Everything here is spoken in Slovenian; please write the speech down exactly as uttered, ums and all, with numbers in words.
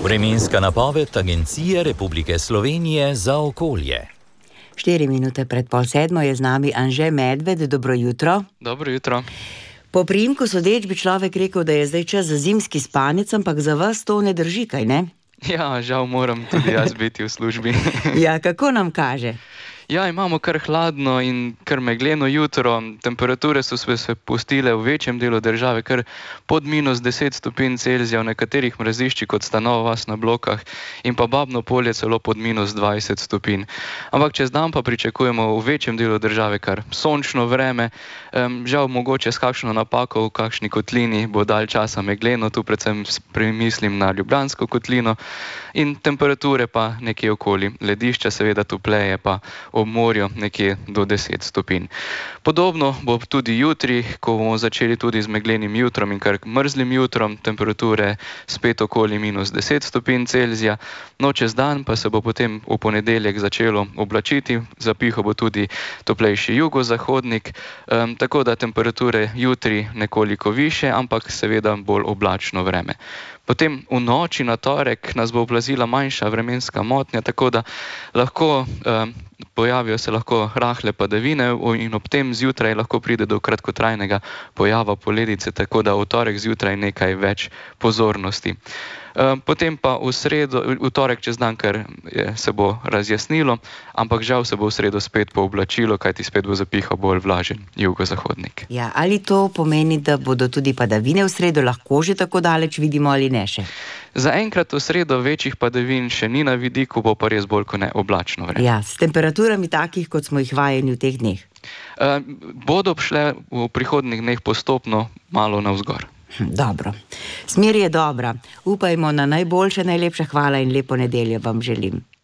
Vremenska napoved Agencije Republike Slovenije za okolje. Štiri minute pred pol sedmo je z nami Anže Medved. Dobro jutro. Dobro jutro. Po priimku sodeč bi človek rekel, da je zdaj čas za zimski spanec, ampak za vas to ne drži, kaj ne? Ja, žal moram tudi jaz biti v službi. Ja, kako nam kaže? Ja, imamo kar hladno in kar megleno jutro. Temperature so se spustile v večjem delu države kar pod minus deset stopinj Celzija, v nekaterih mraziščih, kot sta Nova vas na Blokah, in pa Babno Polje celo pod minus dvajset stopinj. Ampak čez dan pa pričakujemo v večjem delu države kar sončno vreme. Um, žal mogoče s kakšno napako v kakšni kotlini bo dalj časa megleno, tu predvsem mislim na Ljubljansko kotlino, in temperature pa nekje okoli ledišča, seveda topleje pa ob morju nekje do deset stopinj. Podobno bo tudi jutri, ko bomo začeli tudi z meglenim jutrom in kar mrzlim jutrom, temperature spet okoli minus deset stopinj Celzija. No, čez dan pa se bo potem v ponedeljek začelo oblačiti, zapihal bo tudi toplejši jugozahodnik, um, tako da temperature jutri nekoliko više, ampak seveda bolj oblačno vreme. Potem v noči na torek nas bo oplazila manjša vremenska motnja, tako da lahko um, pojavijo se lahko rahle padavine in ob tem zjutraj lahko pride do kratkotrajnega pojava poledice, tako da v torek zjutraj nekaj več pozornosti. Potem pa v sredo, v torek čez dan, ker se bo razjasnilo, ampak žal se bo v sredo spet pooblačilo, kajti spet bo zapihal bolj vlažen jugozahodnik. Ja, ali to pomeni, da bodo tudi padavine v sredo lahko že tako daleč vidimo ali ne še? Zaenkrat v sredo večjih padavin še ni na vidiku, bo pa res bolj kot ne oblačno vreme. Ja, s temperaturami takih, kot smo jih vajeni v teh dneh? Uh, bodo šle v prihodnjih dneh postopno malo navzgor. Dobro. Smer je dobra. Upajmo na najboljše, najlepša hvala in lepo nedeljo vam želim.